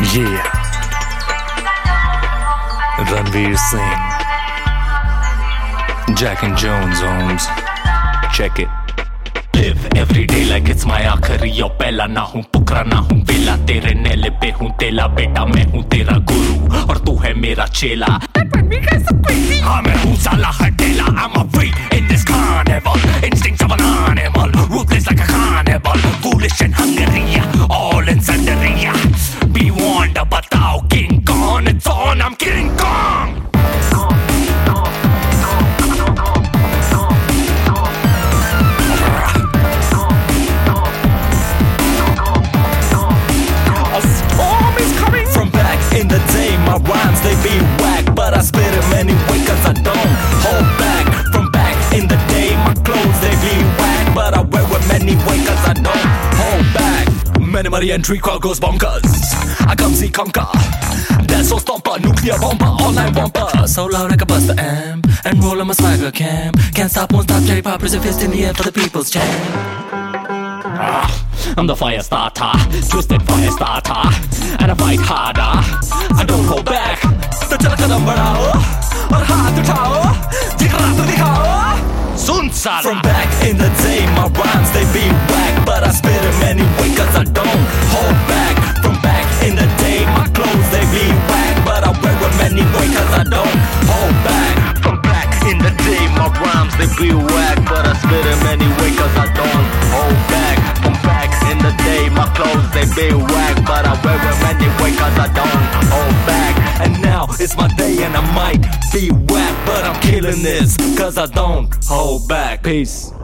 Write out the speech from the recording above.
Yeah. Ranveer Singh, Jack and Jones, Holmes. Check it. Live every day like it's my आखिरी और पहला ना हूँ पुकरा ना हूँ बेला तेरे नेले पे हूँ तेला बेटा मैं हूँ तेरा गुरु और तू है मेरा चेला हाँ मैं हूँ साला हटेला I'm a freak in this carnival instincts of an animal ruthless like a carnival foolish and hungry all in Sandaria be warned बताओ King Kong it's on I'm King Kong In the day, my rhymes, they be whack But I spit them anyway cause I don't hold back From back in the day, my clothes, they be whack But I wear them anyway cause I don't hold back Many entry crowd goes bonkers I come see conquer That's so stomper, nuclear bomber, all-night bumper So loud I can bust the amp And roll on my swagger cam Can't stop, won't stop, J-pop, raise a fist in the air for the people's chant I'm the fire starter, twisted fire starter And I fight harder, I don't hold back तो चल कदम बढ़ाओ और हाथ उठाओ जिगरा तो दिखाओ सुन साला From back in the day, my rhymes they be whack But I spit them anyway cause I don't hold back From back in the day, my clothes they be whack But I wear them anyway cause I don't hold back From back in the day, my rhymes they be whack But I spit them anyway cause I don't hold back From back in the day, my clothes they be whack But I wear them anyway cause I don't hold back And now it's my day and I might be whack But I'm killing this cause I don't hold back Peace